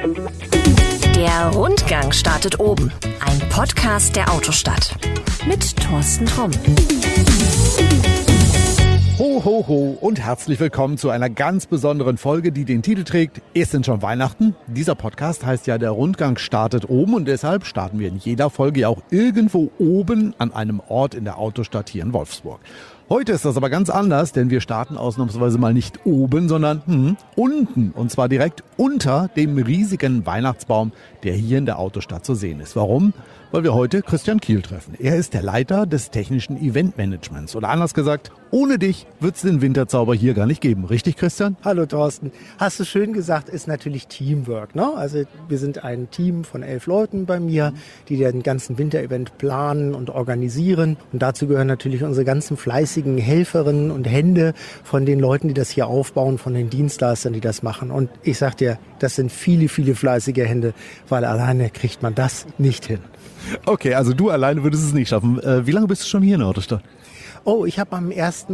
Der Rundgang startet oben. Ein Podcast der Autostadt. Mit Thorsten Tromm. Ho, ho, ho und herzlich willkommen zu einer ganz besonderen Folge, die den Titel trägt: Es sind schon Weihnachten. Dieser Podcast heißt ja, der Rundgang startet oben, und deshalb starten wir in jeder Folge ja auch irgendwo oben an einem Ort in der Autostadt hier in Wolfsburg. Heute ist das aber ganz anders, denn wir starten ausnahmsweise mal nicht oben, sondern unten. Und zwar direkt unter dem riesigen Weihnachtsbaum, der hier in der Autostadt zu sehen ist. Warum? Weil wir heute Christian Kiel treffen. Er ist der Leiter des technischen Eventmanagements. Oder anders gesagt, ohne dich wird es den Winterzauber hier gar nicht geben. Richtig, Christian? Hallo Thorsten. Hast du schön gesagt, ist natürlich Teamwork, ne? Also wir sind ein Team von 11 Leuten bei mir, die den ganzen Winterevent planen und organisieren. Und dazu gehören natürlich unsere ganzen fleißigen Helferinnen und Hände von den Leuten, die das hier aufbauen, von den Dienstleistern, die das machen. Und ich sag dir, das sind viele, viele fleißige Hände, weil alleine kriegt man das nicht hin. Okay, also du alleine würdest es nicht schaffen. Wie lange bist du schon hier in der Autostadt? Oh, ich habe am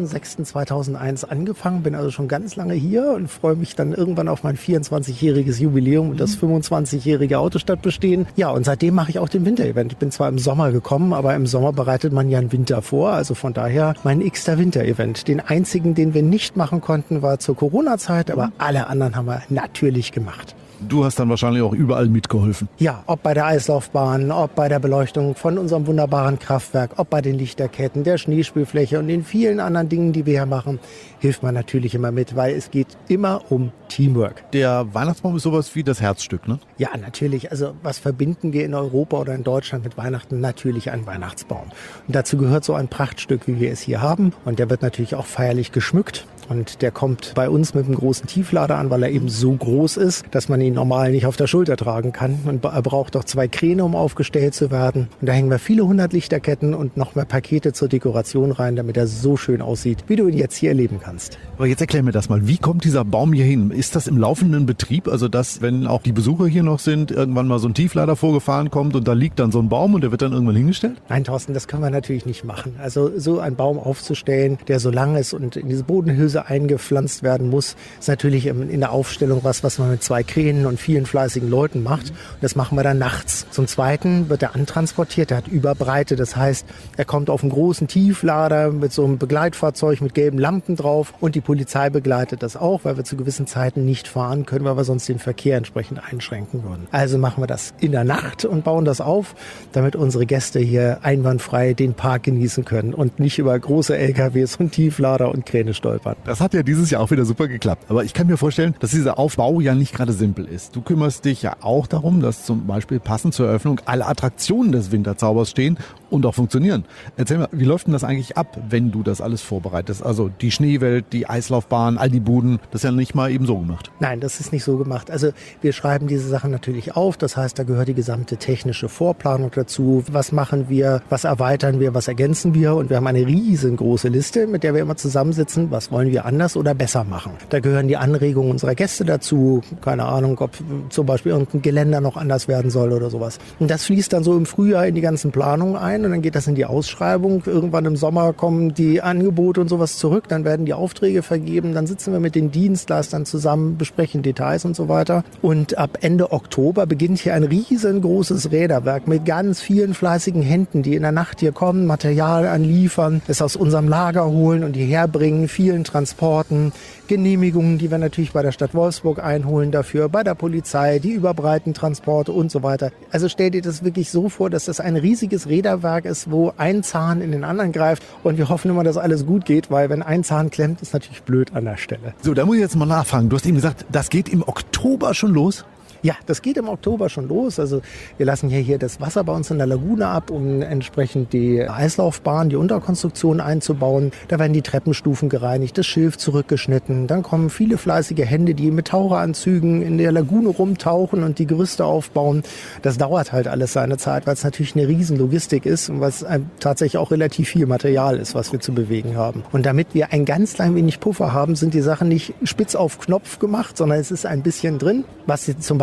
1.6.2001 angefangen, bin also schon ganz lange hier und freue mich dann irgendwann auf mein 24-jähriges Jubiläum und das 25-jährige Autostadtbestehen. Ja, und seitdem mache ich auch den Winterevent. Ich bin zwar im Sommer gekommen, aber im Sommer bereitet man ja einen Winter vor. Also von daher mein x-ter Winterevent. Den einzigen, den wir nicht machen konnten, war zur Corona-Zeit, aber alle anderen haben wir natürlich gemacht. Du hast dann wahrscheinlich auch überall mitgeholfen. Ja, ob bei der Eislaufbahn, ob bei der Beleuchtung von unserem wunderbaren Kraftwerk, ob bei den Lichterketten, der Schneespielfläche und den vielen anderen Dingen, die wir hier machen, hilft man natürlich immer mit, weil es geht immer um Teamwork. Der Weihnachtsbaum ist sowas wie das Herzstück, ne? Ja, natürlich. Also was verbinden wir in Europa oder in Deutschland mit Weihnachten? Natürlich ein Weihnachtsbaum. Und dazu gehört so ein Prachtstück, wie wir es hier haben. Und der wird natürlich auch feierlich geschmückt. Und der kommt bei uns mit einem großen Tieflader an, weil er eben so groß ist, dass man ihn normal nicht auf der Schulter tragen kann. Und er braucht auch 2 Kräne, um aufgestellt zu werden. Und da hängen wir viele 100 Lichterketten und noch mehr Pakete zur Dekoration rein, damit er so schön aussieht, wie du ihn jetzt hier erleben kannst. Aber jetzt erklär mir das mal. Wie kommt dieser Baum hier hin? Ist das im laufenden Betrieb? Also dass, wenn auch die Besucher hier noch sind, irgendwann mal so ein Tieflader vorgefahren kommt und da liegt dann so ein Baum und der wird dann irgendwann hingestellt? Nein, Thorsten, das können wir natürlich nicht machen. Also so einen Baum aufzustellen, der so lang ist und in diese Bodenhülse eingepflanzt werden muss, ist natürlich in der Aufstellung was man mit 2 Kränen und vielen fleißigen Leuten macht. Und das machen wir dann nachts. Zum Zweiten wird er antransportiert, der hat Überbreite. Das heißt, er kommt auf einen großen Tieflader mit so einem Begleitfahrzeug mit gelben Lampen drauf und die Polizei begleitet das auch, weil wir zu gewissen Zeiten nicht fahren können, weil wir sonst den Verkehr entsprechend einschränken würden. Also machen wir das in der Nacht und bauen das auf, damit unsere Gäste hier einwandfrei den Park genießen können und nicht über große LKWs und Tieflader und Kräne stolpern. Das hat ja dieses Jahr auch wieder super geklappt. Aber ich kann mir vorstellen, dass dieser Aufbau ja nicht gerade simpel ist. Du kümmerst dich ja auch darum, dass zum Beispiel passend zur Eröffnung alle Attraktionen des Winterzaubers stehen und auch funktionieren. Erzähl mal, wie läuft denn das eigentlich ab, wenn du das alles vorbereitest? Also die Schneewelt, die Eislaufbahn, all die Buden, das ist ja nicht mal eben so gemacht. Nein, das ist nicht so gemacht. Also wir schreiben diese Sachen natürlich auf. Das heißt, da gehört die gesamte technische Vorplanung dazu. Was machen wir, was erweitern wir, was ergänzen wir? Und wir haben eine riesengroße Liste, mit der wir immer zusammensitzen. Was wollen wir anders oder besser machen? Da gehören die Anregungen unserer Gäste dazu. Keine Ahnung, ob zum Beispiel irgendein Geländer noch anders werden soll oder sowas. Und das fließt dann so im Frühjahr in die ganzen Planungen ein und dann geht das in die Ausschreibung. Irgendwann im Sommer kommen die Angebote und sowas zurück. Dann werden die Aufträge vergeben. Dann sitzen wir mit den Dienstleistern zusammen, besprechen Details und so weiter. Und ab Ende Oktober beginnt hier ein riesengroßes Räderwerk mit ganz vielen fleißigen Händen, die in der Nacht hier kommen, Material anliefern, es aus unserem Lager holen und hierher bringen, vielen Transporten, Genehmigungen, die wir natürlich bei der Stadt Wolfsburg einholen dafür, bei der Polizei, die Überbreitentransporte und so weiter. Also stell dir das wirklich so vor, dass das ein riesiges Räderwerk ist, wo ein Zahn in den anderen greift und wir hoffen immer, dass alles gut geht, weil wenn ein Zahn klemmt, ist natürlich blöd an der Stelle. So, da muss ich jetzt mal nachfragen. Du hast eben gesagt, das geht im Oktober schon los? Ja, das geht im Oktober schon los. Also wir lassen hier das Wasser bei uns in der Lagune ab, um entsprechend die Eislaufbahn, die Unterkonstruktion einzubauen. Da werden die Treppenstufen gereinigt, das Schilf zurückgeschnitten. Dann kommen viele fleißige Hände, die mit Taucheranzügen in der Lagune rumtauchen und die Gerüste aufbauen. Das dauert halt alles seine Zeit, weil es natürlich eine Riesenlogistik ist und weil es tatsächlich auch relativ viel Material ist, was wir zu bewegen haben. Und damit wir ein ganz klein wenig Puffer haben, sind die Sachen nicht spitz auf Knopf gemacht, sondern es ist ein bisschen drin, was jetzt zum Beispiel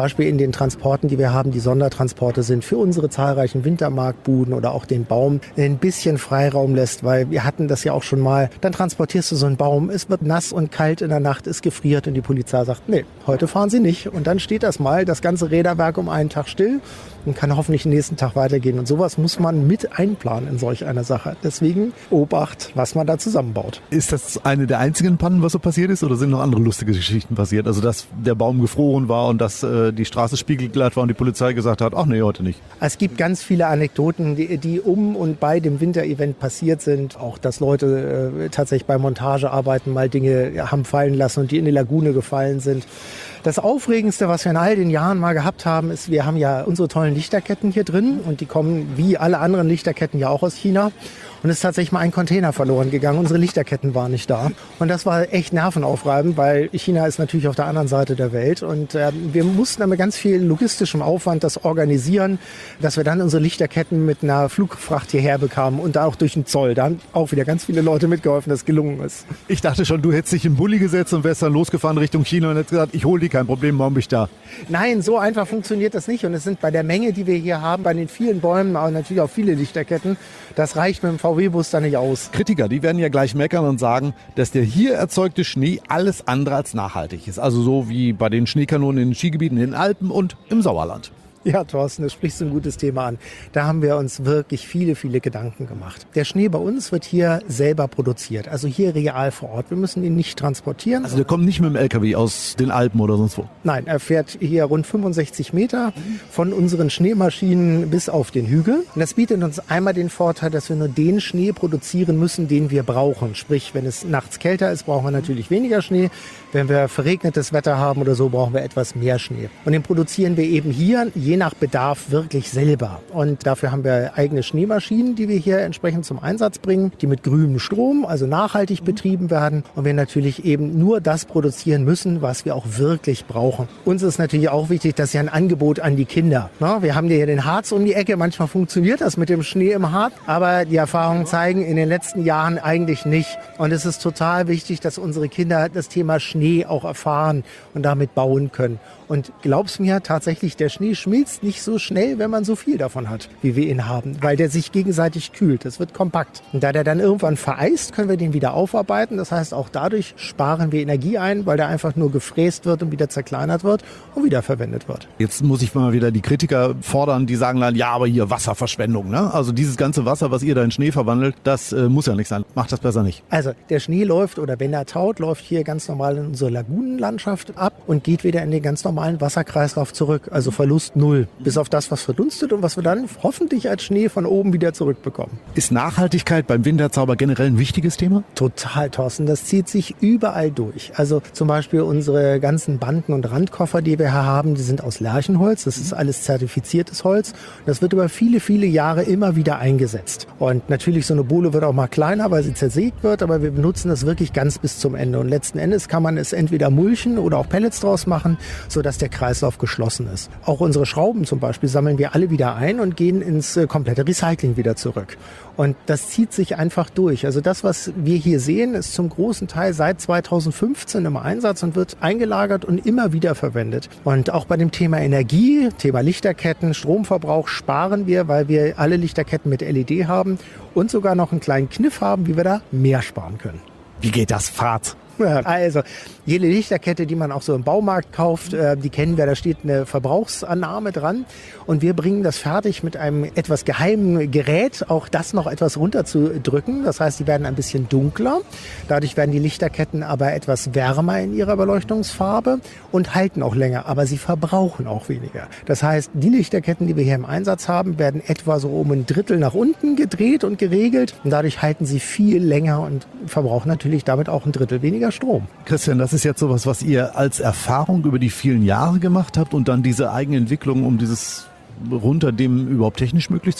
Beispiel in den Transporten, die wir haben, die Sondertransporte sind für unsere zahlreichen Wintermarktbuden oder auch den Baum ein bisschen Freiraum lässt, weil wir hatten das ja auch schon mal. Dann transportierst du so einen Baum, es wird nass und kalt in der Nacht, es gefriert und die Polizei sagt, nee, heute fahren Sie nicht. Und dann steht das ganze Räderwerk um einen Tag still und kann hoffentlich den nächsten Tag weitergehen. Und sowas muss man mit einplanen in solch einer Sache. Deswegen Obacht, was man da zusammenbaut. Ist das eine der einzigen Pannen, was so passiert ist, oder sind noch andere lustige Geschichten passiert? Also, dass der Baum gefroren war und dass die Straße spiegelglatt war und die Polizei gesagt hat, ach nee, heute nicht. Es gibt ganz viele Anekdoten, die um und bei dem Winterevent passiert sind. Auch, dass Leute tatsächlich bei Montagearbeiten mal Dinge haben fallen lassen und die in die Lagune gefallen sind. Das Aufregendste, was wir in all den Jahren mal gehabt haben, ist, wir haben ja unsere tollen Lichterketten hier drin und die kommen wie alle anderen Lichterketten ja auch aus China. Und es ist tatsächlich mal ein Container verloren gegangen. Unsere Lichterketten waren nicht da. Und das war echt nervenaufreibend, weil China ist natürlich auf der anderen Seite der Welt. Und wir mussten dann mit ganz viel logistischem Aufwand das organisieren, dass wir dann unsere Lichterketten mit einer Flugfracht hierher bekamen und da auch durch den Zoll. Da haben auch wieder ganz viele Leute mitgeholfen, dass es gelungen ist. Ich dachte schon, du hättest dich im Bulli gesetzt und wärst dann losgefahren Richtung China und hättest gesagt, ich hole die, kein Problem, morgen bin ich da. Nein, so einfach funktioniert das nicht. Und es sind bei der Menge, die wir hier haben, bei den vielen Bäumen, aber natürlich auch viele Lichterketten, das reicht mit dem VW-Bus da nicht aus. Kritiker, die werden ja gleich meckern und sagen, dass der hier erzeugte Schnee alles andere als nachhaltig ist. Also so wie bei den Schneekanonen in den Skigebieten in den Alpen und im Sauerland. Ja, Thorsten, das sprichst du ein gutes Thema an. Da haben wir uns wirklich viele Gedanken gemacht. Der Schnee bei uns wird hier selber produziert, also hier real vor Ort. Wir müssen ihn nicht transportieren. Also der kommt nicht mit dem LKW aus den Alpen oder sonst wo? Nein, er fährt hier rund 65 Meter von unseren Schneemaschinen bis auf den Hügel. Und das bietet uns einmal den Vorteil, dass wir nur den Schnee produzieren müssen, den wir brauchen. Sprich, wenn es nachts kälter ist, brauchen wir natürlich weniger Schnee. Wenn wir verregnetes Wetter haben oder so, brauchen wir etwas mehr Schnee. Und den produzieren wir eben hier, je nach Bedarf, wirklich selber. Und dafür haben wir eigene Schneemaschinen, die wir hier entsprechend zum Einsatz bringen, die mit grünem Strom, also nachhaltig betrieben werden. Und wir natürlich eben nur das produzieren müssen, was wir auch wirklich brauchen. Uns ist natürlich auch wichtig, dass ja ein Angebot an die Kinder. Wir haben hier den Harz um die Ecke. Manchmal funktioniert das mit dem Schnee im Harz. Aber die Erfahrungen zeigen in den letzten Jahren eigentlich nicht. Und es ist total wichtig, dass unsere Kinder das Thema Schnee auch erfahren und damit bauen können. Und glaub's mir, tatsächlich, der Schnee schmilzt nicht so schnell, wenn man so viel davon hat, wie wir ihn haben, weil der sich gegenseitig kühlt. Das wird kompakt. Und da der dann irgendwann vereist, können wir den wieder aufarbeiten. Das heißt, auch dadurch sparen wir Energie ein, weil der einfach nur gefräst wird und wieder zerkleinert wird und wieder verwendet wird. Jetzt muss ich mal wieder die Kritiker fordern, die sagen dann, ja, aber hier Wasserverschwendung, ne? Also dieses ganze Wasser, was ihr da in Schnee verwandelt, das muss ja nicht sein. Macht das besser nicht. Also der Schnee läuft, oder wenn er taut, läuft hier ganz normal in unsere Lagunenlandschaft ab und geht wieder in den ganz normalen Wasserkreislauf zurück. Also Verlust 0. Bis auf das, was verdunstet und was wir dann hoffentlich als Schnee von oben wieder zurückbekommen. Ist Nachhaltigkeit beim Winterzauber generell ein wichtiges Thema? Total, Thorsten. Das zieht sich überall durch. Also zum Beispiel unsere ganzen Banden und Randkoffer, die wir hier haben, die sind aus Lärchenholz. Das ist alles zertifiziertes Holz. Das wird über viele Jahre immer wieder eingesetzt. Und natürlich, so eine Bohle wird auch mal kleiner, weil sie zersägt wird, aber wir benutzen das wirklich ganz bis zum Ende. Und letzten Endes kann man es entweder mulchen oder auch Pellets draus machen, sodass der Kreislauf geschlossen ist. Auch unsere Schrauben zum Beispiel sammeln wir alle wieder ein und gehen ins komplette Recycling wieder zurück. Und das zieht sich einfach durch. Also das, was wir hier sehen, ist zum großen Teil seit 2015 im Einsatz und wird eingelagert und immer wieder verwendet. Und auch bei dem Thema Energie, Thema Lichterketten, Stromverbrauch sparen wir, weil wir alle Lichterketten mit LED haben und sogar noch einen kleinen Kniff haben, wie wir da mehr sparen können. Wie geht das? Fahrt? Also jede Lichterkette, die man auch so im Baumarkt kauft, die kennen wir, da steht eine Verbrauchsannahme dran und wir bringen das fertig mit einem etwas geheimen Gerät, auch das noch etwas runterzudrücken. Das heißt, die werden ein bisschen dunkler. Dadurch werden die Lichterketten aber etwas wärmer in ihrer Beleuchtungsfarbe und halten auch länger, aber sie verbrauchen auch weniger. Das heißt, die Lichterketten, die wir hier im Einsatz haben, werden etwa so um ein Drittel nach unten gedreht und geregelt und dadurch halten sie viel länger und verbrauchen natürlich damit auch ein Drittel weniger Strom. Christian, das ist jetzt sowas, was ihr als Erfahrung über die vielen Jahre gemacht habt und dann diese Eigenentwicklung, um dieses runterdämmen überhaupt technisch möglich zu machen?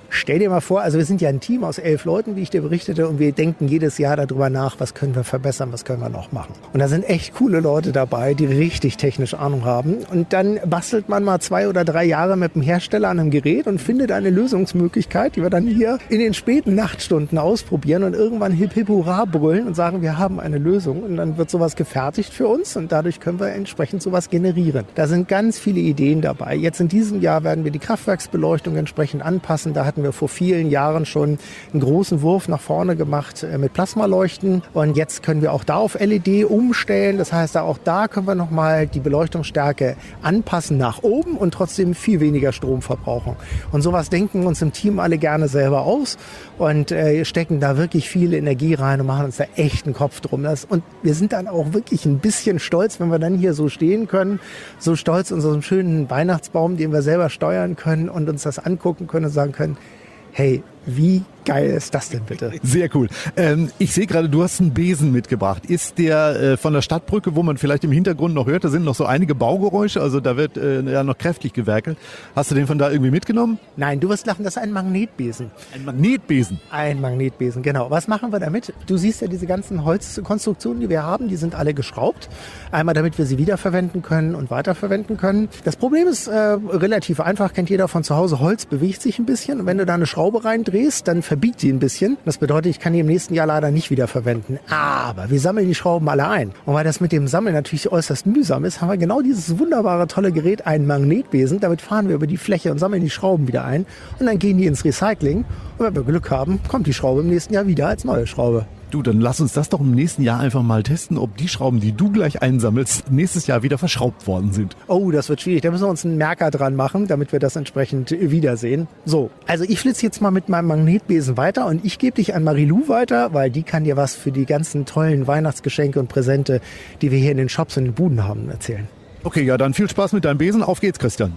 Stell dir mal vor, also wir sind ja ein Team aus 11 Leuten, wie ich dir berichtete, und wir denken jedes Jahr darüber nach, was können wir verbessern, was können wir noch machen. Und da sind echt coole Leute dabei, die richtig technisch Ahnung haben. Und dann bastelt man mal 2 oder 3 Jahre mit dem Hersteller an einem Gerät und findet eine Lösungsmöglichkeit, die wir dann hier in den späten Nachtstunden ausprobieren und irgendwann hip hip hurra brüllen und sagen, wir haben eine Lösung. Und dann wird sowas gefertigt für uns und dadurch können wir entsprechend sowas generieren. Da sind ganz viele Ideen dabei. Jetzt in diesem Jahr werden wir die Kraftwerksbeleuchtung entsprechend anpassen. Da hatten wir vor vielen Jahren schon einen großen Wurf nach vorne gemacht mit Plasmaleuchten. Und jetzt können wir auch da auf LED umstellen. Das heißt, auch da können wir nochmal die Beleuchtungsstärke anpassen nach oben und trotzdem viel weniger Strom verbrauchen. Und sowas denken uns im Team alle gerne selber aus und stecken da wirklich viel Energie rein und machen uns da echt einen Kopf drum. Und wir sind dann auch wirklich ein bisschen stolz, wenn wir dann hier so stehen können, so stolz unserem schönen Weihnachtsbaum, den wir selber steuern können und uns das angucken können und sagen können, hey, wie geil ist das denn bitte? Sehr cool. Ich sehe gerade, du hast einen Besen mitgebracht. Ist der von der Stadtbrücke, wo man vielleicht im Hintergrund noch hört, da sind noch so einige Baugeräusche, also da wird ja noch kräftig gewerkelt. Hast du den von da irgendwie mitgenommen? Nein, du wirst lachen, das ist ein Magnetbesen. Ein Magnetbesen? Ein Magnetbesen, genau. Was machen wir damit? Du siehst ja diese ganzen Holzkonstruktionen, die wir haben, die sind alle geschraubt. Einmal, damit wir sie wiederverwenden können und weiterverwenden können. Das Problem ist relativ einfach, kennt jeder von zu Hause, Holz bewegt sich ein bisschen und wenn du da eine Schraube reindrehst, dann verbiegt die ein bisschen. Das bedeutet, ich kann die im nächsten Jahr leider nicht wiederverwenden. Aber wir sammeln die Schrauben alle ein. Und weil das mit dem Sammeln natürlich äußerst mühsam ist, haben wir genau dieses wunderbare, tolle Gerät, einen Magnetbesen. Damit fahren wir über die Fläche und sammeln die Schrauben wieder ein. Und dann gehen die ins Recycling. Und wenn wir Glück haben, kommt die Schraube im nächsten Jahr wieder als neue Schraube. Du, dann lass uns das doch im nächsten Jahr einfach mal testen, ob die Schrauben, die du gleich einsammelst, nächstes Jahr wieder verschraubt worden sind. Oh, das wird schwierig. Da müssen wir uns einen Merker dran machen, damit wir das entsprechend wiedersehen. So, also ich flitze jetzt mal mit meinem Magnetbesen weiter und ich gebe dich an Marilou weiter, weil die kann dir was für die ganzen tollen Weihnachtsgeschenke und Präsente, die wir hier in den Shops und den Buden haben, erzählen. Okay, ja, dann viel Spaß mit deinem Besen. Auf geht's, Christian.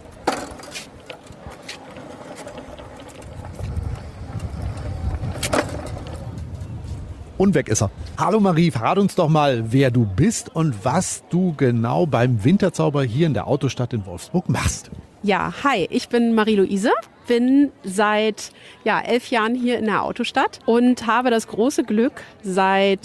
Und weg ist er. Hallo Marie, verrat uns doch mal, wer du bist und was du genau beim Winterzauber hier in der Autostadt in Wolfsburg machst. Ja, hi, ich bin Marie-Luise, bin seit 11 Jahren hier in der Autostadt und habe das große Glück, seit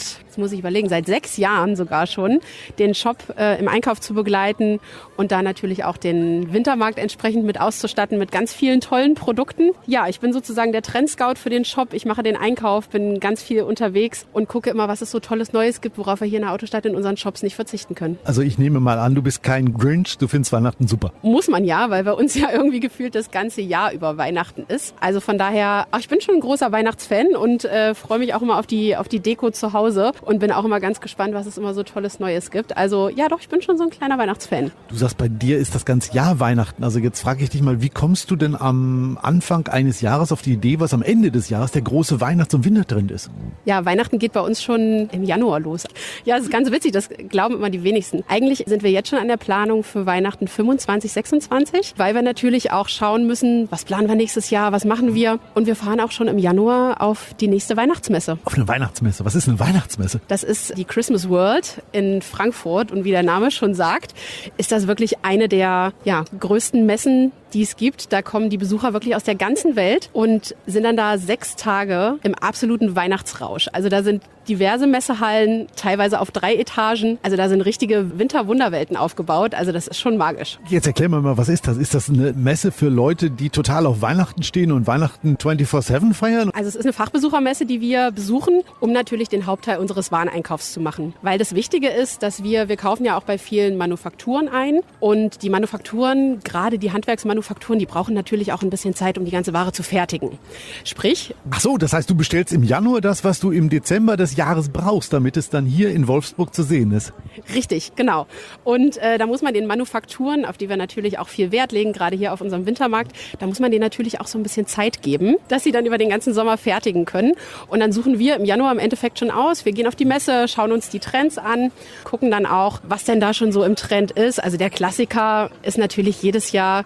6 Jahren sogar schon, den Shop im Einkauf zu begleiten und da natürlich auch den Wintermarkt entsprechend mit auszustatten mit ganz vielen tollen Produkten. Ja, ich bin sozusagen der Trendscout für den Shop. Ich mache den Einkauf, bin ganz viel unterwegs und gucke immer, was es so Tolles Neues gibt, worauf wir hier in der Autostadt in unseren Shops nicht verzichten können. Also ich nehme mal an, du bist kein Grinch, du findest Weihnachten super. Muss man ja, weil bei uns ja irgendwie gefühlt das ganze Jahr über Weihnachten ist. Also von daher, ich bin schon ein großer Weihnachtsfan und freue mich auch immer auf die Deko zu Hause und bin auch immer ganz gespannt, was es immer so Tolles Neues gibt. Also ja doch, ich bin schon so ein kleiner Weihnachtsfan. Du sagst, bei dir ist das ganze Jahr Weihnachten. Also jetzt frage ich dich mal, wie kommst du denn am Anfang eines Jahres auf die Idee, was am Ende des Jahres der große Weihnachts- und Wintertrend ist? Ja, Weihnachten geht bei uns schon im Januar los. Ja, das ist ganz witzig, das glauben immer die wenigsten. Eigentlich sind wir jetzt schon an der Planung für Weihnachten 25, 26, weil wir natürlich auch schauen müssen, was planen wir nächstes Jahr, was machen wir. Und wir fahren auch schon im Januar auf die nächste Weihnachtsmesse. Auf eine Weihnachtsmesse? Was ist eine Weihnachtsmesse? Das ist die Christmas World in Frankfurt und wie der Name schon sagt, ist das wirklich eine der größten Messen, die es gibt. Da kommen die Besucher wirklich aus der ganzen Welt und sind dann da 6 Tage im absoluten Weihnachtsrausch. Also da sind diverse Messehallen, teilweise auf 3 Etagen. Also da sind richtige Winterwunderwelten aufgebaut. Also das ist schon magisch. Jetzt erklär mir mal, was ist das? Ist das eine Messe für Leute, die total auf Weihnachten stehen und Weihnachten 24/7 feiern? Also es ist eine Fachbesuchermesse, die wir besuchen, um natürlich den Hauptteil unseres Wareneinkaufs zu machen. Weil das Wichtige ist, dass wir kaufen ja auch bei vielen Manufakturen ein. Und die Manufakturen, gerade die Handwerksmanufakturen, die brauchen natürlich auch ein bisschen Zeit, um die ganze Ware zu fertigen. Sprich... Ach so, das heißt, du bestellst im Januar das, was du im Dezember des Jahres brauchst, damit es dann hier in Wolfsburg zu sehen ist. Richtig, genau. Und da muss man den Manufakturen, auf die wir natürlich auch viel Wert legen, gerade hier auf unserem Wintermarkt, da muss man denen natürlich auch so ein bisschen Zeit geben, dass sie dann über den ganzen Sommer fertigen können. Und dann suchen wir im Januar im Endeffekt schon aus. Wir gehen auf die Messe, schauen uns die Trends an, gucken dann auch, was denn da schon so im Trend ist. Also der Klassiker ist natürlich jedes Jahr grün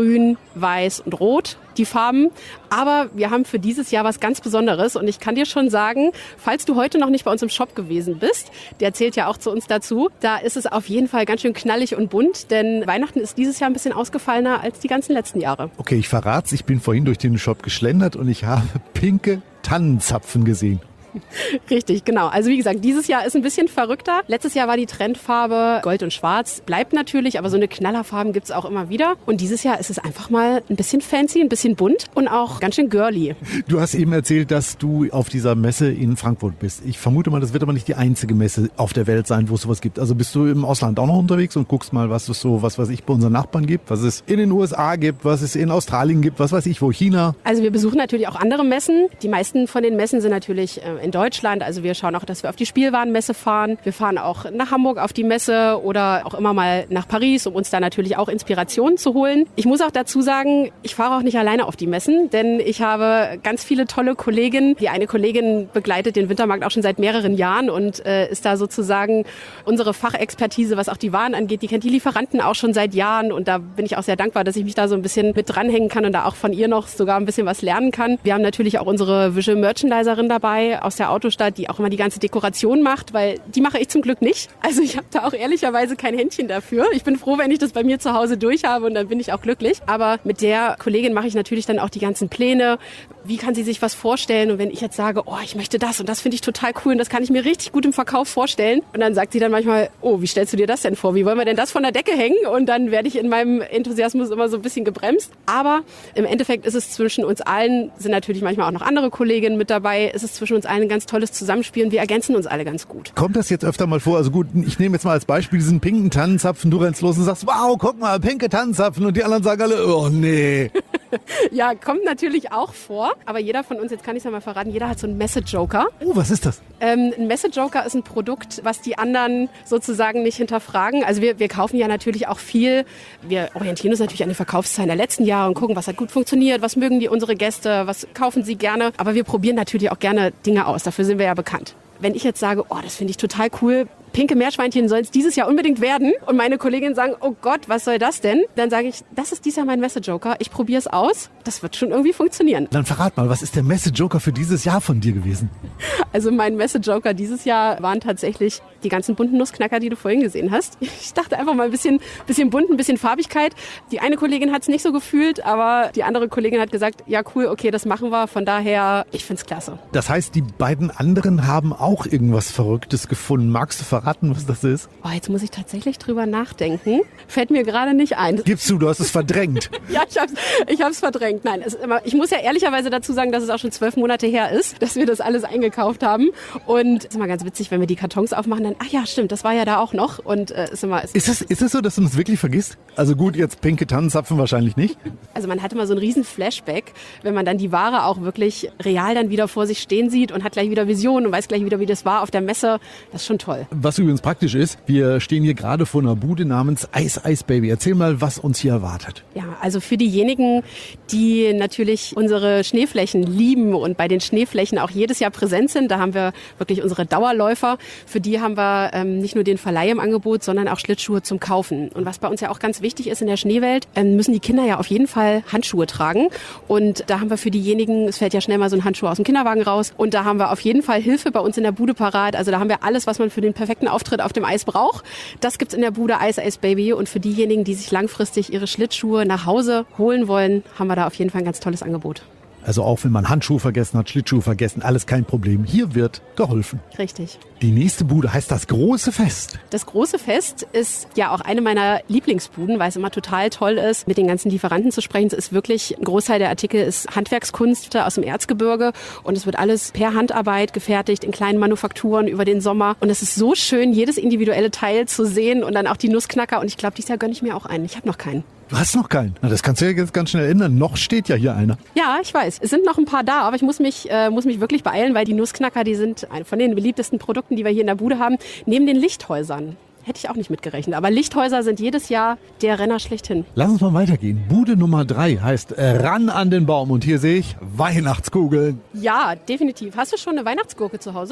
grün, weiß und rot, die Farben. Aber wir haben für dieses Jahr was ganz Besonderes und ich kann dir schon sagen, falls du heute noch nicht bei uns im Shop gewesen bist, der zählt ja auch zu uns dazu, da ist es auf jeden Fall ganz schön knallig und bunt, denn Weihnachten ist dieses Jahr ein bisschen ausgefallener als die ganzen letzten Jahre. Okay, ich verrat's, ich bin vorhin durch den Shop geschlendert und ich habe pinke Tannenzapfen gesehen. Richtig, genau. Also wie gesagt, dieses Jahr ist ein bisschen verrückter. Letztes Jahr war die Trendfarbe Gold und Schwarz. Bleibt natürlich, aber so eine Knallerfarben gibt's auch immer wieder. Und dieses Jahr ist es einfach mal ein bisschen fancy, ein bisschen bunt und auch ganz schön girly. Du hast eben erzählt, dass du auf dieser Messe in Frankfurt bist. Ich vermute mal, das wird aber nicht die einzige Messe auf der Welt sein, wo es sowas gibt. Also bist du im Ausland auch noch unterwegs und guckst mal, was es so, was weiß ich, bei unseren Nachbarn gibt, was es in den USA gibt, was es in Australien gibt, was weiß ich, wo, China. Also wir besuchen natürlich auch andere Messen. Die meisten von den Messen sind natürlich in Deutschland. Also wir schauen auch, dass wir auf die Spielwarenmesse fahren. Wir fahren auch nach Hamburg auf die Messe oder auch immer mal nach Paris, um uns da natürlich auch Inspirationen zu holen. Ich muss auch dazu sagen, ich fahre auch nicht alleine auf die Messen, denn ich habe ganz viele tolle Kolleginnen. Die eine Kollegin begleitet den Wintermarkt auch schon seit mehreren Jahren und ist da sozusagen unsere Fachexpertise, was auch die Waren angeht. Die kennt die Lieferanten auch schon seit Jahren und da bin ich auch sehr dankbar, dass ich mich da so ein bisschen mit dranhängen kann und da auch von ihr noch sogar ein bisschen was lernen kann. Wir haben natürlich auch unsere Visual Merchandiserin dabei aus der Autostadt, die auch immer die ganze Dekoration macht, weil die mache ich zum Glück nicht. Also ich habe da auch ehrlicherweise kein Händchen dafür. Ich bin froh, wenn ich das bei mir zu Hause durch habe und dann bin ich auch glücklich. Aber mit der Kollegin mache ich natürlich dann auch die ganzen Pläne. Wie kann sie sich was vorstellen? Und wenn ich jetzt sage, oh, ich möchte das und das finde ich total cool und das kann ich mir richtig gut im Verkauf vorstellen. Und dann sagt sie dann manchmal, oh, wie stellst du dir das denn vor? Wie wollen wir denn das von der Decke hängen? Und dann werde ich in meinem Enthusiasmus immer so ein bisschen gebremst. Aber im Endeffekt ist es zwischen uns allen, sind natürlich manchmal auch noch andere Kolleginnen mit dabei, ist es zwischen uns allen ein ganz tolles Zusammenspielen. Wir ergänzen uns alle ganz gut. Kommt das jetzt öfter mal vor? Also gut, ich nehme jetzt mal als Beispiel diesen pinken Tannenzapfen. Du rennst los und sagst, wow, guck mal, pinke Tannenzapfen. Und die anderen sagen alle, oh nee. Ja, kommt natürlich auch vor. Aber jeder von uns, jetzt kann ich es ja mal verraten, jeder hat so einen Messe-Joker. Oh, was ist das? Ein Messe-Joker ist ein Produkt, was die anderen sozusagen nicht hinterfragen. Also wir kaufen ja natürlich auch viel. Wir orientieren uns natürlich an den Verkaufszahlen der letzten Jahre und gucken, was hat gut funktioniert, was mögen unsere Gäste, was kaufen sie gerne. Aber wir probieren natürlich auch gerne Dinge aus. Dafür sind wir ja bekannt. Wenn ich jetzt sage, oh, das finde ich total cool, pinke Meerschweinchen sollen es dieses Jahr unbedingt werden und meine Kolleginnen sagen, oh Gott, was soll das denn? Dann sage ich, das ist dieses Jahr mein Messe-Joker, ich probiere es aus, das wird schon irgendwie funktionieren. Dann verrat mal, was ist der Messe-Joker für dieses Jahr von dir gewesen? Also mein Messe-Joker dieses Jahr waren tatsächlich die ganzen bunten Nussknacker, die du vorhin gesehen hast. Ich dachte einfach mal ein bisschen bunt, ein bisschen Farbigkeit. Die eine Kollegin hat es nicht so gefühlt, aber die andere Kollegin hat gesagt, ja cool, okay, das machen wir. Von daher, ich finde es klasse. Das heißt, die beiden anderen haben auch irgendwas Verrücktes gefunden. Magst du verraten, was das ist? Oh, jetzt muss ich tatsächlich drüber nachdenken. Fällt mir gerade nicht ein. Gibst du hast es verdrängt. Ja, ich hab's verdrängt. Nein, ich muss ja ehrlicherweise dazu sagen, dass es auch schon 12 Monate her ist, dass wir das alles eingekauft haben. Und es ist immer ganz witzig, wenn wir die Kartons aufmachen, dann, ach ja, stimmt, das war ja da auch noch. Und ist es so, dass du das wirklich vergisst? Also gut, jetzt pinke Tannenzapfen wahrscheinlich nicht. Also man hat immer so einen riesen Flashback, wenn man dann die Ware auch wirklich real dann wieder vor sich stehen sieht und hat gleich wieder Visionen und weiß gleich wieder, wie das war auf der Messe. Das ist schon toll. Was übrigens praktisch ist, wir stehen hier gerade vor einer Bude namens Ice Baby. Erzähl mal, was uns hier erwartet. Ja, also für diejenigen, die natürlich unsere Schneeflächen lieben und bei den Schneeflächen auch jedes Jahr präsent sind, da haben wir wirklich unsere Dauerläufer. Für die haben wir nicht nur den Verleih im Angebot, sondern auch Schlittschuhe zum Kaufen. Und was bei uns ja auch ganz wichtig ist in der Schneewelt, müssen die Kinder ja auf jeden Fall Handschuhe tragen. Und da haben wir für diejenigen, es fällt ja schnell mal so ein Handschuh aus dem Kinderwagen raus, und da haben wir auf jeden Fall Hilfe bei uns in der Bude parat. Also da haben wir alles, was man für den perfekten Auftritt auf dem Eis braucht. Das gibt's in der Bude Ice Baby. Und für diejenigen, die sich langfristig ihre Schlittschuhe nach Hause holen wollen, haben wir da auf jeden Fall ein ganz tolles Angebot. Also auch wenn man Handschuhe vergessen hat, Schlittschuhe vergessen, alles kein Problem. Hier wird geholfen. Richtig. Die nächste Bude heißt das Große Fest. Das Große Fest ist ja auch eine meiner Lieblingsbuden, weil es immer total toll ist, mit den ganzen Lieferanten zu sprechen. Es ist wirklich, ein Großteil der Artikel ist Handwerkskunst aus dem Erzgebirge und es wird alles per Handarbeit gefertigt in kleinen Manufakturen über den Sommer. Und es ist so schön, jedes individuelle Teil zu sehen und dann auch die Nussknacker. Und ich glaube, dieses Jahr gönne ich mir auch einen. Ich habe noch keinen. Du hast noch keinen. Na, das kannst du ja jetzt ganz schnell ändern. Noch steht ja hier einer. Ja, ich weiß. Es sind noch ein paar da, aber ich muss mich wirklich beeilen, weil die Nussknacker, die sind eine von den beliebtesten Produkten, die wir hier in der Bude haben, neben den Lichthäusern. Hätte ich auch nicht mitgerechnet. Aber Lichthäuser sind jedes Jahr der Renner schlechthin. Lass uns mal weitergehen. Bude Nummer 3 heißt ran an den Baum. Und hier sehe ich Weihnachtskugeln. Ja, definitiv. Hast du schon eine Weihnachtsgurke zu Hause?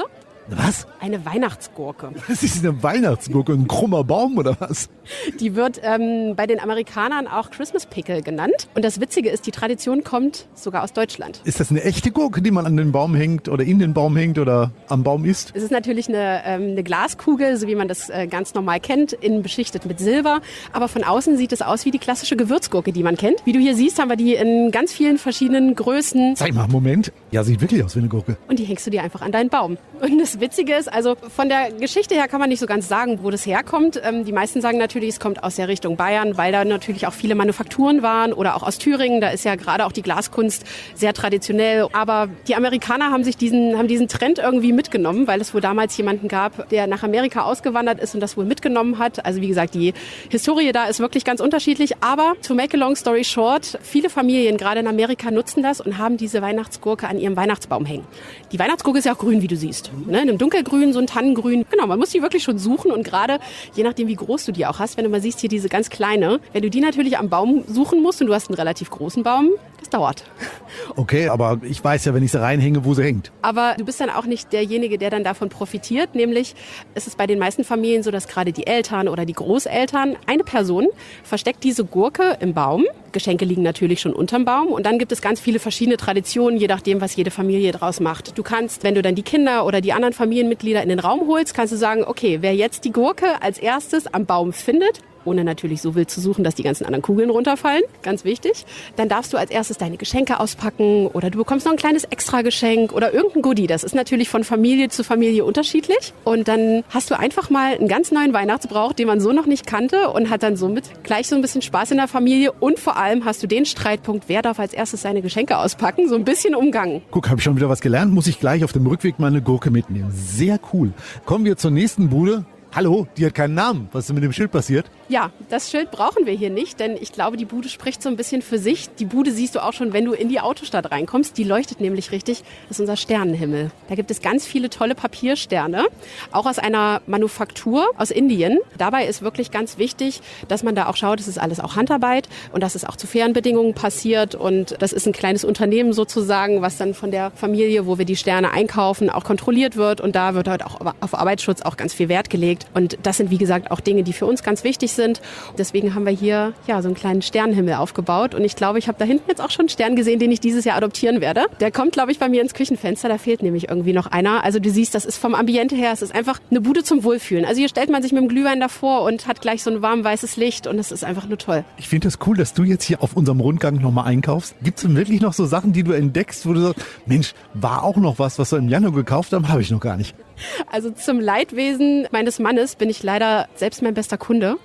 Was? Eine Weihnachtsgurke. Was ist eine Weihnachtsgurke? Ein krummer Baum oder was? Die wird bei den Amerikanern auch Christmas Pickle genannt. Und das Witzige ist, die Tradition kommt sogar aus Deutschland. Ist das eine echte Gurke, die man an den Baum hängt oder in den Baum hängt oder am Baum isst? Es ist natürlich eine Glaskugel, so wie man das ganz normal kennt, innen beschichtet mit Silber. Aber von außen sieht es aus wie die klassische Gewürzgurke, die man kennt. Wie du hier siehst, haben wir die in ganz vielen verschiedenen Größen. Zeig mal, Moment. Ja, sieht wirklich aus wie eine Gurke. Und die hängst du dir einfach an deinen Baum. Und das Witzige ist, also von der Geschichte her kann man nicht so ganz sagen, wo das herkommt. Die meisten sagen natürlich, es kommt aus der Richtung Bayern, weil da natürlich auch viele Manufakturen waren oder auch aus Thüringen. Da ist ja gerade auch die Glaskunst sehr traditionell. Aber die Amerikaner haben diesen Trend irgendwie mitgenommen, weil es wohl damals jemanden gab, der nach Amerika ausgewandert ist und das wohl mitgenommen hat. Also wie gesagt, die Historie da ist wirklich ganz unterschiedlich. Aber to make a long story short, viele Familien gerade in Amerika nutzen das und haben diese Weihnachtsgurke an ihrem Weihnachtsbaum hängen. Die Weihnachtsgurke ist ja auch grün, wie du siehst. Ne? In einem dunkelgrün, so ein Tannengrün. Genau, man muss die wirklich schon suchen und gerade, je nachdem wie groß du die auch hast, wenn du mal siehst, hier diese ganz kleine, wenn du die natürlich am Baum suchen musst und du hast einen relativ großen Baum, das dauert. Okay, aber ich weiß ja, wenn ich sie reinhänge, wo sie hängt. Aber du bist dann auch nicht derjenige, der dann davon profitiert, nämlich ist es bei den meisten Familien so, dass gerade die Eltern oder die Großeltern, eine Person versteckt diese Gurke im Baum. Geschenke liegen natürlich schon unterm Baum und dann gibt es ganz viele verschiedene Traditionen, je nachdem, was jede Familie draus macht. Du kannst, wenn du dann die Kinder oder die anderen Familienmitglieder in den Raum holst, kannst du sagen, okay, wer jetzt die Gurke als erstes am Baum findet, ohne natürlich so wild zu suchen, dass die ganzen anderen Kugeln runterfallen, ganz wichtig. Dann darfst du als erstes deine Geschenke auspacken oder du bekommst noch ein kleines Extrageschenk oder irgendein Goodie. Das ist natürlich von Familie zu Familie unterschiedlich. Und dann hast du einfach mal einen ganz neuen Weihnachtsbrauch, den man so noch nicht kannte und hat dann somit gleich so ein bisschen Spaß in der Familie. Und vor allem hast du den Streitpunkt, wer darf als erstes seine Geschenke auspacken, so ein bisschen umgangen. Guck, habe ich schon wieder was gelernt, muss ich gleich auf dem Rückweg meine Gurke mitnehmen. Sehr cool. Kommen wir zur nächsten Bude. Hallo, die hat keinen Namen. Was ist mit dem Schild passiert? Ja, das Schild brauchen wir hier nicht, denn ich glaube, die Bude spricht so ein bisschen für sich. Die Bude siehst du auch schon, wenn du in die Autostadt reinkommst. Die leuchtet nämlich richtig. Das ist unser Sternenhimmel. Da gibt es ganz viele tolle Papiersterne, auch aus einer Manufaktur aus Indien. Dabei ist wirklich ganz wichtig, dass man da auch schaut, das ist alles auch Handarbeit und dass es auch zu fairen Bedingungen passiert. Und das ist ein kleines Unternehmen sozusagen, was dann von der Familie, wo wir die Sterne einkaufen, auch kontrolliert wird. Und da wird halt auch auf Arbeitsschutz auch ganz viel Wert gelegt. Und das sind, wie gesagt, auch Dinge, die für uns ganz wichtig sind. Deswegen haben wir hier ja so einen kleinen Sternenhimmel aufgebaut. Und ich glaube, ich habe da hinten jetzt auch schon einen Stern gesehen, den ich dieses Jahr adoptieren werde. Der kommt, glaube ich, bei mir ins Küchenfenster. Da fehlt nämlich irgendwie noch einer. Also du siehst, das ist vom Ambiente her, es ist einfach eine Bude zum Wohlfühlen. Also hier stellt man sich mit dem Glühwein davor und hat gleich so ein warm weißes Licht. Und das ist einfach nur toll. Ich finde das cool, dass du jetzt hier auf unserem Rundgang nochmal einkaufst. Gibt es denn wirklich noch so Sachen, die du entdeckst, wo du sagst, Mensch, war auch noch was wir im Januar gekauft haben, habe ich noch gar nicht. Also zum Leidwesen meines Mannes bin ich leider selbst mein bester Kunde.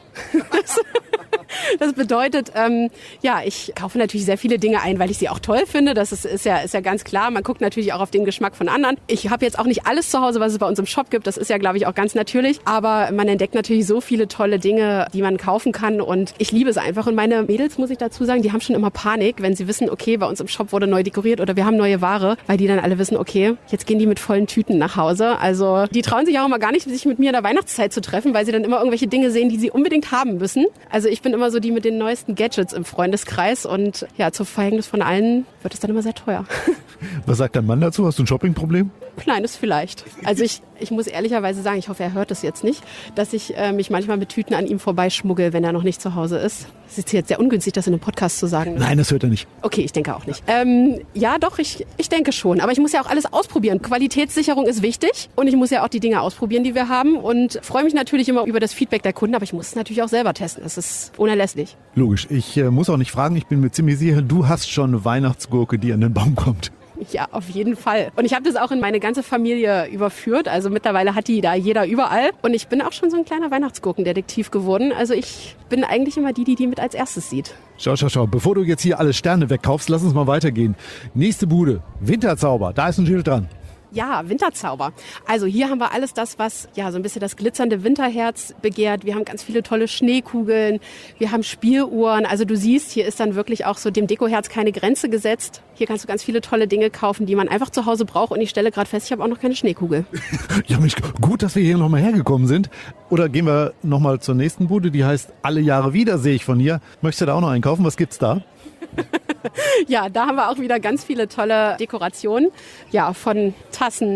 Das bedeutet, ich kaufe natürlich sehr viele Dinge ein, weil ich sie auch toll finde. Das ist ja ganz klar. Man guckt natürlich auch auf den Geschmack von anderen. Ich habe jetzt auch nicht alles zu Hause, was es bei uns im Shop gibt. Das ist ja, glaube ich, auch ganz natürlich. Aber man entdeckt natürlich so viele tolle Dinge, die man kaufen kann. Und ich liebe es einfach. Und meine Mädels, muss ich dazu sagen, die haben schon immer Panik, wenn sie wissen, okay, bei uns im Shop wurde neu dekoriert oder wir haben neue Ware, weil die dann alle wissen, okay, jetzt gehen die mit vollen Tüten nach Hause. Also die trauen sich auch immer gar nicht, sich mit mir in der Weihnachtszeit zu treffen, weil sie dann immer irgendwelche Dinge sehen, die sie unbedingt haben müssen. Also ich bin immer so die mit den neuesten Gadgets im Freundeskreis und ja, zur Verhängnis von allen wird es dann immer sehr teuer. Was sagt dein Mann dazu? Hast du ein Shoppingproblem? Kleines vielleicht. Also ich muss ehrlicherweise sagen, ich hoffe, er hört das jetzt nicht, dass ich mich manchmal mit Tüten an ihm vorbeischmuggel, wenn er noch nicht zu Hause ist. Das ist jetzt sehr ungünstig, das in einem Podcast zu sagen. Nein, das hört er nicht. Okay, ich denke auch nicht. Ja, doch, ich denke schon. Aber ich muss ja auch alles ausprobieren. Qualitätssicherung ist wichtig und ich muss ja auch die Dinge ausprobieren, die wir haben und freue mich natürlich immer über das Feedback der Kunden, aber ich muss es natürlich auch selber testen. Das ist unerlässlich. Logisch. Ich muss auch nicht fragen, ich bin mir ziemlich sicher, du hast schon eine Weihnachtsgurke, die an den Baum kommt. Ja, auf jeden Fall. Und ich habe das auch in meine ganze Familie überführt. Also mittlerweile hat die da jeder überall. Und ich bin auch schon so ein kleiner Weihnachtsgurkendetektiv geworden. Also ich bin eigentlich immer die mit als erstes sieht. Schau. Bevor du jetzt hier alle Sterne wegkaufst, lass uns mal weitergehen. Nächste Bude. Winterzauber. Da ist ein Schild dran. Ja, Winterzauber. Also hier haben wir alles das, was ja so ein bisschen das glitzernde Winterherz begehrt. Wir haben ganz viele tolle Schneekugeln, wir haben Spieluhren. Also du siehst, hier ist dann wirklich auch so dem Dekoherz keine Grenze gesetzt. Hier kannst du ganz viele tolle Dinge kaufen, die man einfach zu Hause braucht. Und ich stelle gerade fest, ich habe auch noch keine Schneekugel. Ja Mensch, gut, dass wir hier nochmal hergekommen sind. Oder gehen wir nochmal zur nächsten Bude, die heißt Alle Jahre wieder, sehe ich von hier. Möchtest du da auch noch einkaufen? Was gibt's da? Ja, da haben wir auch wieder ganz viele tolle Dekorationen. Ja, von Tassen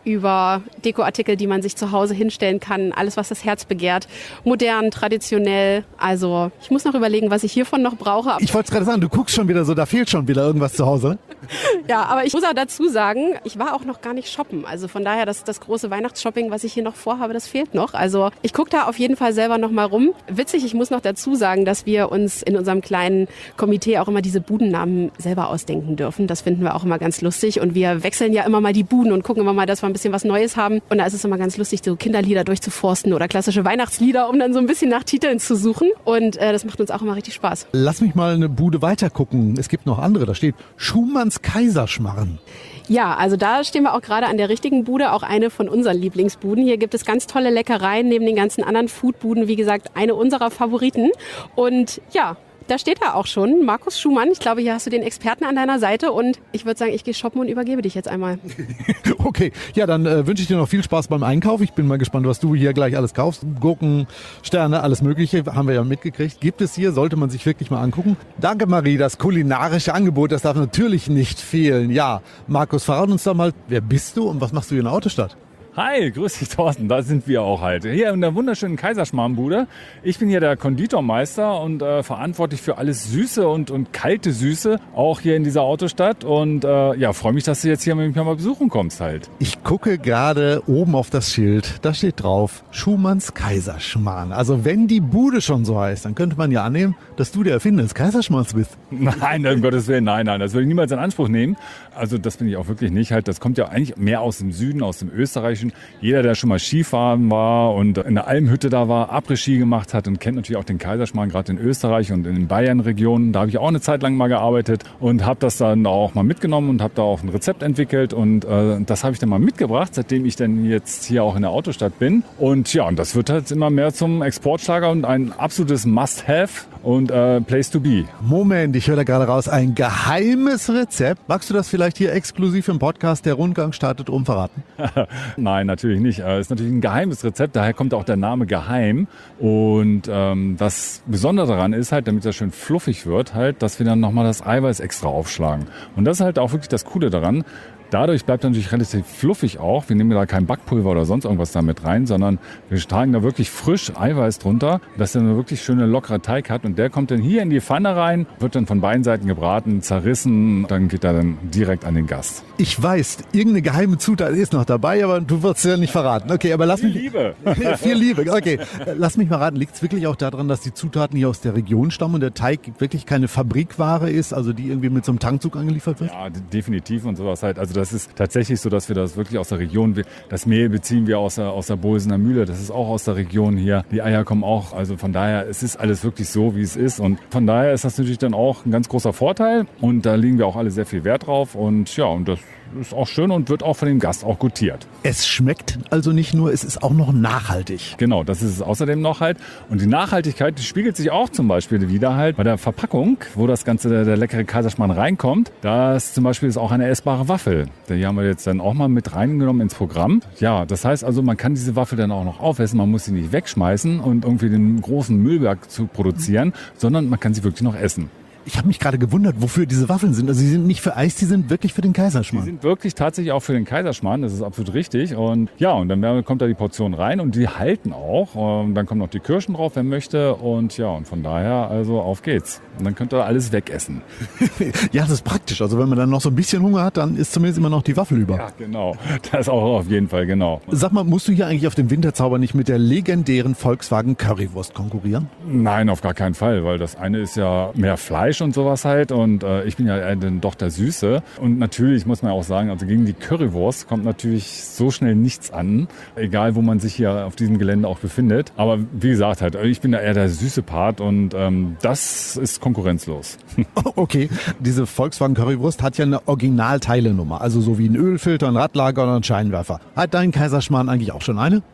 über Dekoartikel, die man sich zu Hause hinstellen kann. Alles, was das Herz begehrt. Modern, traditionell. Also ich muss noch überlegen, was ich hiervon noch brauche. Ich wollte es gerade sagen, du guckst schon wieder so, da fehlt schon wieder irgendwas zu Hause. Ja, aber ich muss auch dazu sagen, ich war auch noch gar nicht shoppen. Also von daher, das große Weihnachtsshopping, was ich hier noch vorhabe, das fehlt noch. Also ich gucke da auf jeden Fall selber noch mal rum. Witzig, ich muss noch dazu sagen, dass wir uns in unserem kleinen Komitee auch immer diese Budennamen selber ausdenken dürfen. Das finden wir auch immer ganz lustig. Und wir wechseln ja immer mal die Buden und gucken immer mal, dass wir ein bisschen was Neues haben. Und da ist es immer ganz lustig, so Kinderlieder durchzuforsten oder klassische Weihnachtslieder, um dann so ein bisschen nach Titeln zu suchen. Und das macht uns auch immer richtig Spaß. Lass mich mal eine Bude weiter gucken. Es gibt noch andere. Da steht Schumanns Kaiserschmarren. Ja, also da stehen wir auch gerade an der richtigen Bude, auch eine von unseren Lieblingsbuden. Hier gibt es ganz tolle Leckereien neben den ganzen anderen Foodbuden. Wie gesagt, eine unserer Favoriten. Und ja, da steht er auch schon, Markus Schumann. Ich glaube, hier hast du den Experten an deiner Seite und ich würde sagen, ich gehe shoppen und übergebe dich jetzt einmal. Okay, ja, dann wünsche ich dir noch viel Spaß beim Einkauf. Ich bin mal gespannt, was du hier gleich alles kaufst. Gurken, Sterne, alles Mögliche, haben wir ja mitgekriegt. Gibt es hier, sollte man sich wirklich mal angucken. Danke, Marie, das kulinarische Angebot, das darf natürlich nicht fehlen. Ja, Markus, verrat uns doch mal, wer bist du und was machst du hier in der Autostadt? Hi, grüß dich Thorsten, da sind wir auch halt. Hier in der wunderschönen Kaiserschmarrenbude. Ich bin hier der Konditormeister und verantwortlich für alles Süße und kalte Süße, auch hier in dieser Autostadt. Und ja, freue mich, dass du jetzt hier mit mir mal besuchen kommst halt. Ich gucke gerade oben auf das Schild, da steht drauf, Schumanns Kaiserschmarrn. Also wenn die Bude schon so heißt, dann könnte man ja annehmen, dass du der Erfinder des Kaiserschmarrns bist. Nein, um Gottes Willen, nein, das würde ich niemals in Anspruch nehmen. Also das bin ich auch wirklich nicht halt. Das kommt ja eigentlich mehr aus dem Süden, aus dem Österreichischen. Jeder, der schon mal Skifahren war und in der Almhütte da war, Après-Ski gemacht hat und kennt natürlich auch den Kaiserschmarrn, gerade in Österreich und in den Bayern-Regionen. Da habe ich auch eine Zeit lang mal gearbeitet und habe das dann auch mal mitgenommen und habe da auch ein Rezept entwickelt und das habe ich dann mal mitgebracht, seitdem ich dann jetzt hier auch in der Autostadt bin. Und ja, und das wird halt immer mehr zum Exportschlager und ein absolutes Must-Have und Place to be. Moment, ich höre da gerade raus, ein geheimes Rezept. Magst du das vielleicht hier exklusiv im Podcast Der Rundgang startet verraten? Nein, natürlich nicht. Es ist natürlich ein geheimes Rezept, daher kommt auch der Name Geheim. Und das Besondere daran ist halt, damit das schön fluffig wird, halt, dass wir dann nochmal das Eiweiß extra aufschlagen. Und das ist halt auch wirklich das Coole daran. Dadurch bleibt er natürlich relativ fluffig auch. Wir nehmen da kein Backpulver oder sonst irgendwas da mit rein, sondern wir schlagen da wirklich frisch Eiweiß drunter, dass er eine wirklich schöne lockere Teig hat. Und der kommt dann hier in die Pfanne rein, wird dann von beiden Seiten gebraten, zerrissen. Dann geht er dann direkt an den Gast. Ich weiß, irgendeine geheime Zutat ist noch dabei, aber du wirst es ja nicht verraten. Okay, aber lass mich... Liebe. Viel Liebe, okay. Lass mich mal raten, liegt es wirklich auch daran, dass die Zutaten hier aus der Region stammen und der Teig wirklich keine Fabrikware ist, also die irgendwie mit so einem Tankzug angeliefert wird? Ja, definitiv und sowas halt. Also das ist tatsächlich so, dass wir das wirklich aus der Region, das Mehl beziehen wir aus der Bosener Mühle, das ist auch aus der Region hier. Die Eier kommen auch, also von daher, es ist alles wirklich so, wie es ist und von daher ist das natürlich dann auch ein ganz großer Vorteil und da legen wir auch alle sehr viel Wert drauf und ja, und das ist auch schön und wird auch von dem Gast auch gutiert. Es schmeckt also nicht nur, es ist auch noch nachhaltig. Genau, das ist es außerdem noch halt. Und die Nachhaltigkeit, die spiegelt sich auch zum Beispiel wieder halt bei der Verpackung, wo das Ganze, der leckere Kaiserschmarrn reinkommt. Das zum Beispiel ist auch eine essbare Waffel. Die haben wir jetzt dann auch mal mit reingenommen ins Programm. Ja, das heißt also, man kann diese Waffel dann auch noch aufessen. Man muss sie nicht wegschmeißen und irgendwie den großen Müllberg zu produzieren, sondern man kann sie wirklich noch essen. Ich habe mich gerade gewundert, wofür diese Waffeln sind. Also sie sind nicht für Eis, die sind wirklich für den Kaiserschmarrn. Die sind wirklich tatsächlich auch für den Kaiserschmarrn, das ist absolut richtig. Und ja, und dann kommt da die Portion rein und die halten auch. Und dann kommen noch die Kirschen drauf, wer möchte. Und ja, und von daher, also auf geht's. Und dann könnt ihr alles wegessen. Ja, das ist praktisch. Also wenn man dann noch so ein bisschen Hunger hat, dann ist zumindest immer noch die Waffel über. Ja, genau. Das auch auf jeden Fall, genau. Sag mal, musst du hier eigentlich auf dem Winterzauber nicht mit der legendären Volkswagen Currywurst konkurrieren? Nein, auf gar keinen Fall, weil das eine ist ja mehr Fleisch und sowas halt und ich bin ja dann doch der Süße und natürlich muss man auch sagen, also gegen die Currywurst kommt natürlich so schnell nichts an, egal wo man sich hier auf diesem Gelände auch befindet, aber wie gesagt halt, ich bin da eher der süße Part und das ist konkurrenzlos. Okay, diese Volkswagen Currywurst hat ja eine Originalteilenummer, also so wie ein Ölfilter, ein Radlager oder ein Scheinwerfer. Hat dein Kaiserschmarrn eigentlich auch schon eine?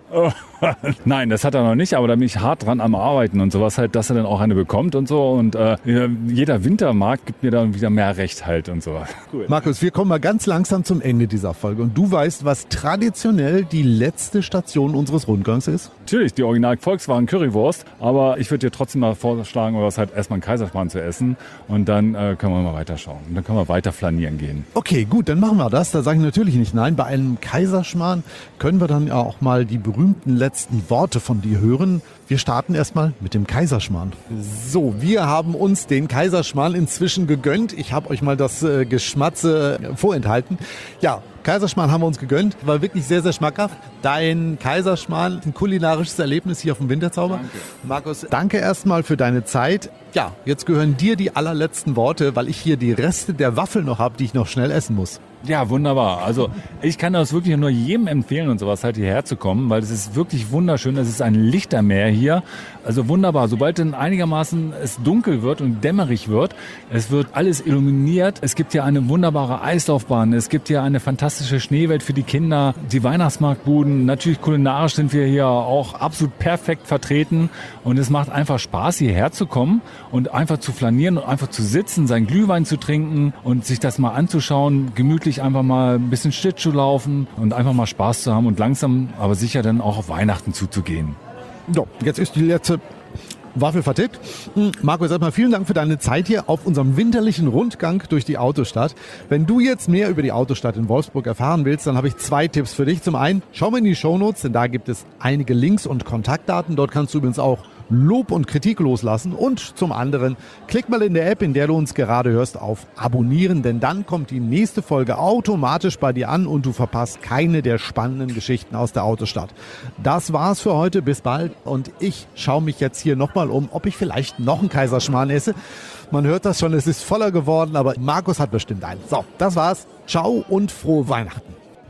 Nein, das hat er noch nicht, aber da bin ich hart dran am Arbeiten und sowas halt, dass er dann auch eine bekommt und so. Und jeder Wintermarkt gibt mir dann wieder mehr Recht halt und so. Cool. Markus, wir kommen mal ganz langsam zum Ende dieser Folge. Und du weißt, was traditionell die letzte Station unseres Rundgangs ist? Natürlich, die Original Volkswagen Currywurst. Aber ich würde dir trotzdem mal vorschlagen, oder was halt erstmal einen Kaiserschmarrn zu essen. Und dann können wir mal weiterschauen. Und dann können wir weiter flanieren gehen. Okay, gut, dann machen wir das. Da sage ich natürlich nicht nein. Bei einem Kaiserschmarrn können wir dann ja auch mal die berühmten letzten Worte von dir hören. Wir starten erstmal mit dem Kaiserschmarrn. So, wir haben uns den Kaiserschmarrn inzwischen gegönnt. Ich habe euch mal das Geschmatze vorenthalten. Ja, Kaiserschmarrn haben wir uns gegönnt. War wirklich sehr, sehr schmackhaft. Dein Kaiserschmarrn, ein kulinarisches Erlebnis hier auf dem Winterzauber. Danke. Markus, danke erstmal für deine Zeit. Ja, jetzt gehören dir die allerletzten Worte, weil ich hier die Reste der Waffel noch habe, die ich noch schnell essen muss. Ja, wunderbar. Also ich kann das wirklich nur jedem empfehlen und sowas halt hierher zu kommen, weil es ist wirklich wunderschön. Es ist ein Lichtermeer hier. Also wunderbar. Sobald dann einigermaßen es dunkel wird und dämmerig wird, es wird alles illuminiert. Es gibt hier eine wunderbare Eislaufbahn. Es gibt hier eine fantastische Schneewelt für die Kinder. Die Weihnachtsmarktbuden. Natürlich kulinarisch sind wir hier auch absolut perfekt vertreten. Und es macht einfach Spaß, hierher zu kommen und einfach zu flanieren und einfach zu sitzen, seinen Glühwein zu trinken und sich das mal anzuschauen, gemütlich einfach mal ein bisschen Schlittschuh laufen und einfach mal Spaß zu haben und langsam, aber sicher dann auch auf Weihnachten zuzugehen. So, jetzt ist die letzte Waffel vertickt. Markus, erstmal vielen Dank für deine Zeit hier auf unserem winterlichen Rundgang durch die Autostadt. Wenn du jetzt mehr über die Autostadt in Wolfsburg erfahren willst, dann habe ich 2 Tipps für dich. Zum einen, schau mal in die Shownotes, denn da gibt es einige Links und Kontaktdaten. Dort kannst du übrigens auch Lob und Kritik loslassen. Und zum anderen, klick mal in der App, in der du uns gerade hörst, auf Abonnieren, denn dann kommt die nächste Folge automatisch bei dir an und du verpasst keine der spannenden Geschichten aus der Autostadt. Das war's für heute, bis bald und ich schaue mich jetzt hier nochmal um, ob ich vielleicht noch einen Kaiserschmarrn esse. Man hört das schon, es ist voller geworden, aber Markus hat bestimmt einen. So, das war's. Ciao und frohe Weihnachten.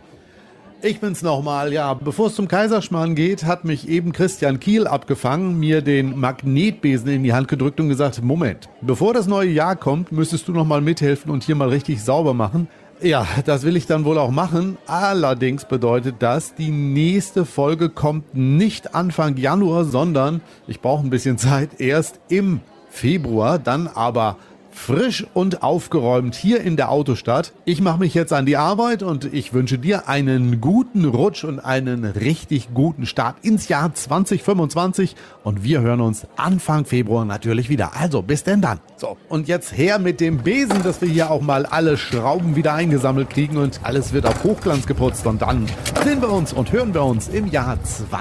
Ich bin's nochmal. Ja, bevor es zum Kaiserschmarrn geht, hat mich eben Christian Kiel abgefangen, mir den Magnetbesen in die Hand gedrückt und gesagt, Moment, bevor das neue Jahr kommt, müsstest du nochmal mithelfen und hier mal richtig sauber machen. Ja, das will ich dann wohl auch machen. Allerdings bedeutet das, die nächste Folge kommt nicht Anfang Januar, sondern ich brauche ein bisschen Zeit, erst im Februar, dann aber frisch und aufgeräumt hier in der Autostadt. Ich mache mich jetzt an die Arbeit und ich wünsche dir einen guten Rutsch und einen richtig guten Start ins Jahr 2025 und wir hören uns Anfang Februar natürlich wieder. Also bis denn dann. So, und jetzt her mit dem Besen, dass wir hier auch mal alle Schrauben wieder eingesammelt kriegen und alles wird auf Hochglanz geputzt und dann sehen wir uns und hören wir uns im Jahr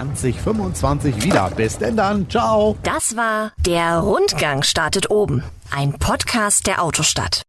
2025 wieder. Bis denn dann. Ciao. Das war Der Rundgang startet oben. Ein Podcast der Autostadt.